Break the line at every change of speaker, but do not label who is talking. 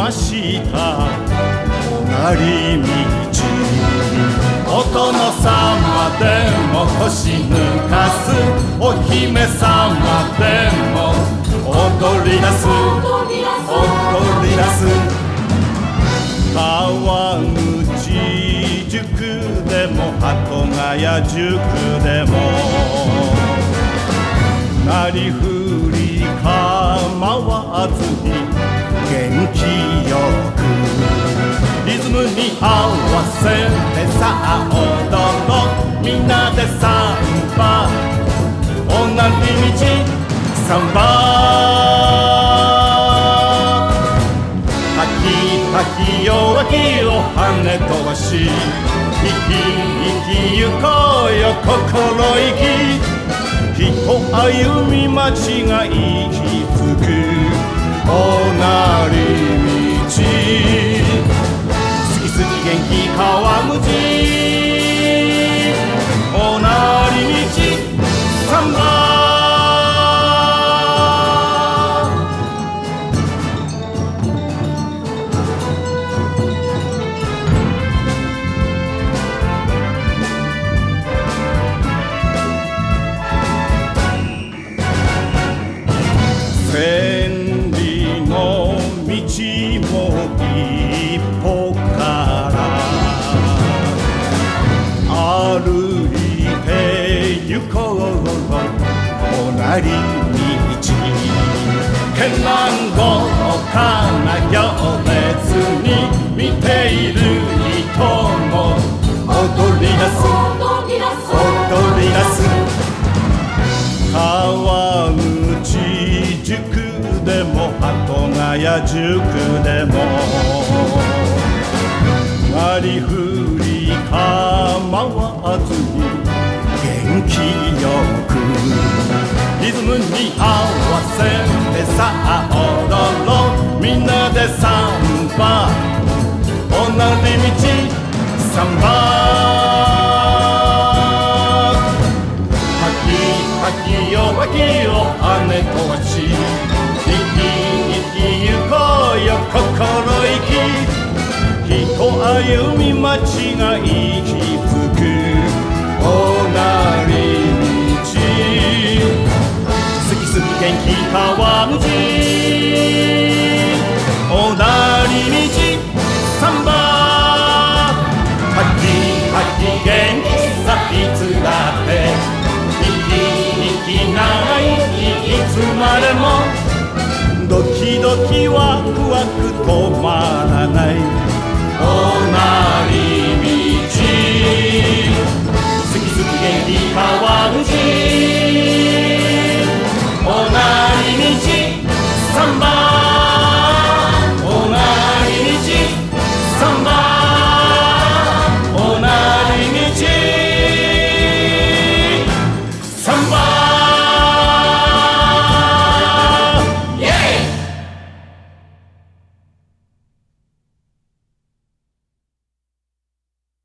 ました隣道、お殿様でも腰抜かす、お姫様でも踊り出す、踊り出す。川口塾でも鳩ヶ谷塾でもなりふり構わずに元気よくリズムに合わせてさあ踊ろう、みんなでサンバ、同じ道サンバ。滝き弱きを跳ね飛ばし、生き行こうよ心意気、人歩み街が行き着くおなり道、好き好き元気川口、おなり道サンバ。千里の道も一歩から歩いて行こうおなり道、絢爛豪華な行列に見ている人も踊り出す、踊り出す。川口塾でも鳩ヶ谷塾でもなりふり構わずに元気よくリズムに合わせてさあ踊ろう、みんなでサンバ、同じ道サンバ。滝弱きを跳ね飛ばし、生き行こうよ心意気、人歩み街が行き着くおなり道、好き好き元気川口。